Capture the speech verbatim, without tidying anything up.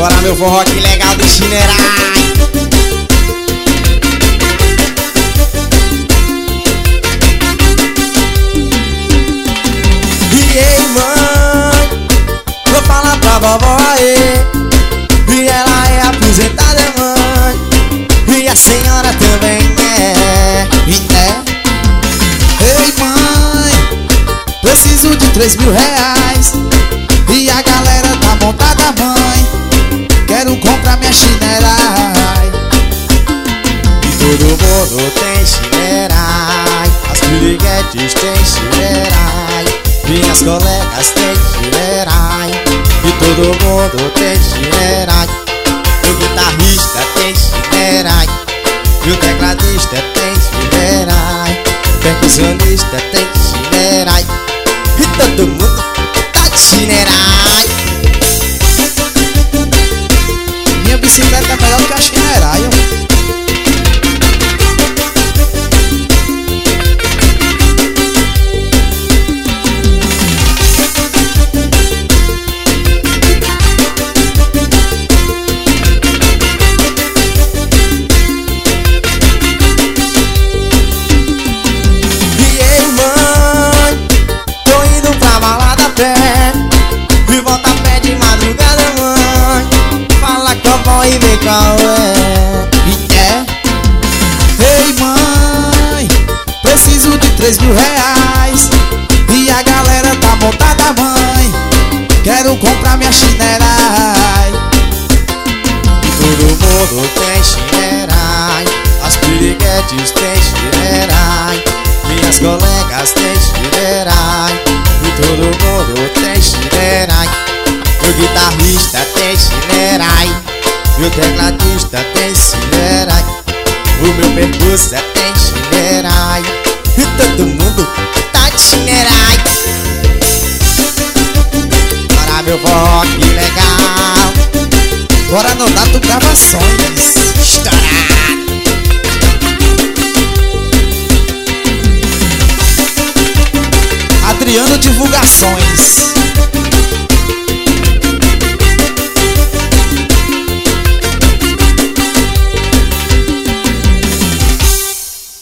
Bora meu forró, que legal do Chinerai. E ei mãe, vou falar pra vovó aí, e ela é aposentada mãe, e a senhora também é, e é. Ei mãe, preciso de três mil reais, e a galera tá montada mãe, quero comprar minha Chinerai. E todo mundo tem Chinerai, as piriguetes tem Chinerai, minhas colegas têm Chinerai, e todo mundo tem Chinerai. O guitarrista tem Chinerai, e o tecladista tem Chinerai, o percussionista tem Chinerai, e todo mundo tá de Chinerai. Minha bicicleta é melhor que a Chinerai. E volta a pé de madrugada, mãe, fala com a vó e vê qual é. E é. Ei mãe, preciso de três mil reais, e a galera tá montada mãe, quero comprar minha Chinerai. E todo mundo tem Chinerai, as piriguetes tem Chinerai, minhas colegas tem Chinerai, e todo mundo tem Chinerai. O guitarrista tem Chinerai, e o tecladista tem Chinerai, o meu percurso tem Chinerai, e todo mundo tá de Chinerai. Bora meu forró, que legal. Bora no Dato Gravações. Estourado. Adriano Divulgações.